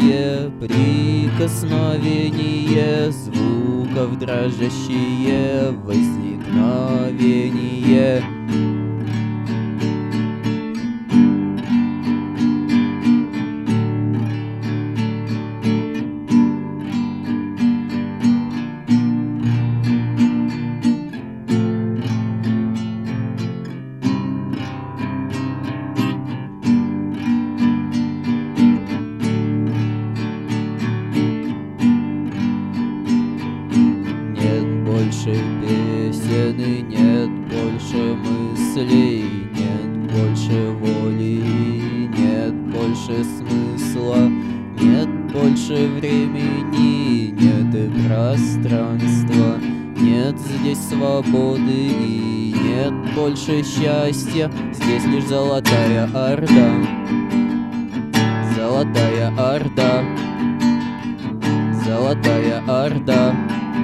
Легкое прикосновение звуков дрожащее возникновение. Больше песен и нет больше мыслей, нет больше воли, нет больше смысла, нет больше времени, нет и пространства, нет здесь свободы и нет больше счастья, здесь лишь золотая орда, золотая орда, золотая орда.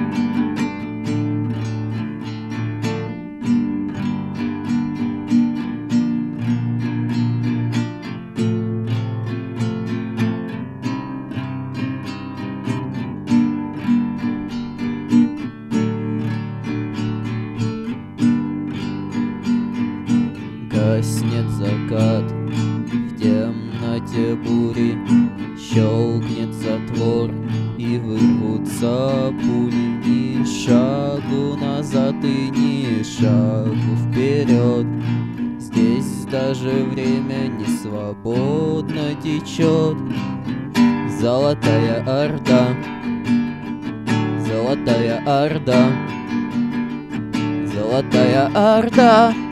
Гаснет закат в темноте бури, щелкнет затвор и вырвутся пули. Ни шагу назад и ни шагу вперед. Здесь даже время не свободно течет. Золотая орда, золотая орда, золотая орда.